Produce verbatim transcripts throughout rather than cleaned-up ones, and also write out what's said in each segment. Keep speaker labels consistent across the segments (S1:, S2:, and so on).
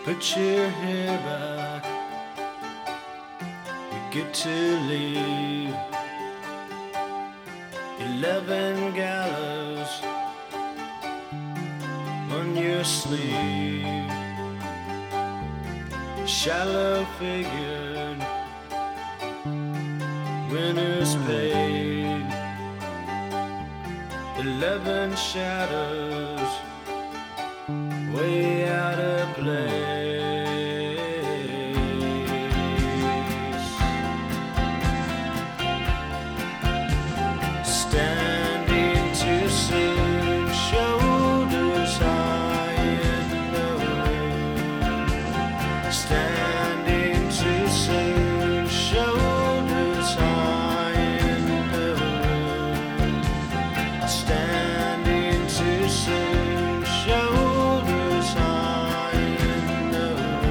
S1: Put your hair back, we get to leave. Eleven gallows on your sleeve. Shallow figured, winners paid. Eleven shadows, way out of place. Standing too soon, shoulders high in the wind. Standing too soon, shoulders high in the wind. Standing too soon, shoulders high in the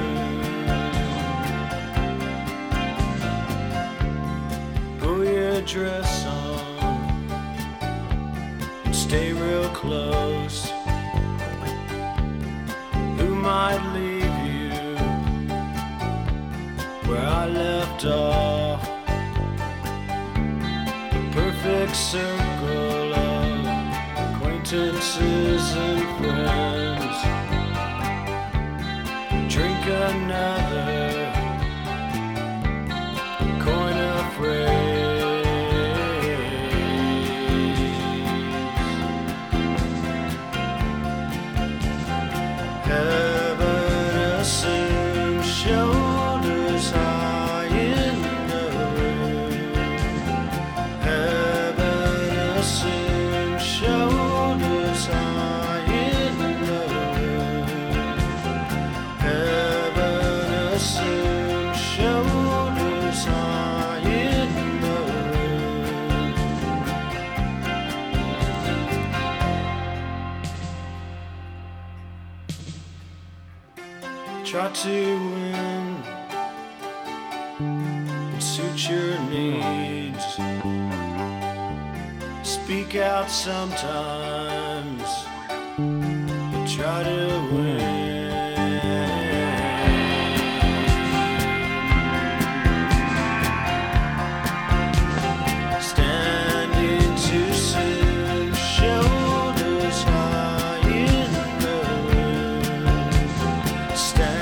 S1: wind. Pull your dress on, stay real close. Who might leave you where I left off? The perfect circle of acquaintances and friends. Drink another coin of phrase. Heaven assumes shoulders high in the wind. Heaven assumes shoulders high in the wind. Heaven assumes shoulders high in the wind. Try to win and suit your needs. Speak out sometimes, but try to win. Standing too soon, shoulders high in the wind. Standing